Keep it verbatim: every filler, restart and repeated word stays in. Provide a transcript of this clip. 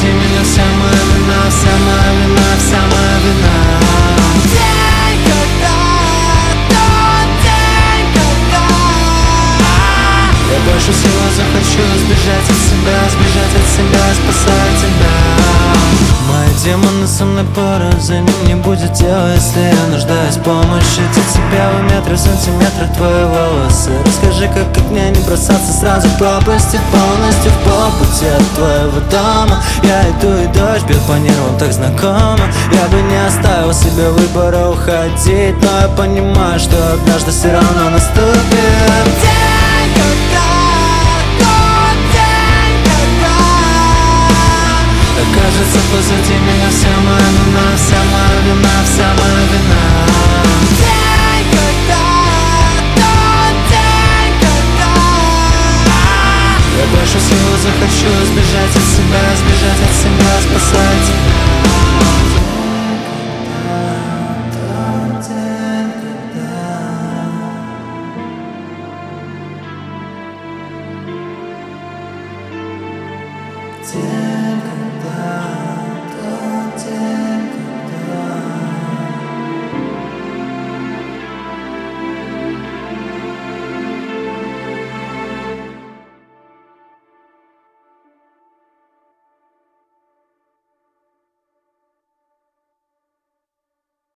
позади меня, вся моя вина, вся моя вина, вся моя вина. День, когда, тот день, когда я больше всего захочу сбежать от себя, сбежать от себя, спасать тебя. Мои демоны со мной порой, за ним не будет дела, если я нуждаюсь в помощи. От тебя в метрах, сантиметрах твои волосы. Расскажи, как от меня не бросаться сразу в пропасть и полностью в полпути от твоего дома. Я иду и дождь бьет по нервам так знакомо. Я бы не оставил себе выбора уходить, но я понимаю, что однажды все равно наступит день, когда, тот день, когда окажется позади меня вся моя вина, вся моя вина, вся моя вина. День, когда, тот день, когда я больше всего захочу сбежать от себя, сбежать от себя, спасать тебя.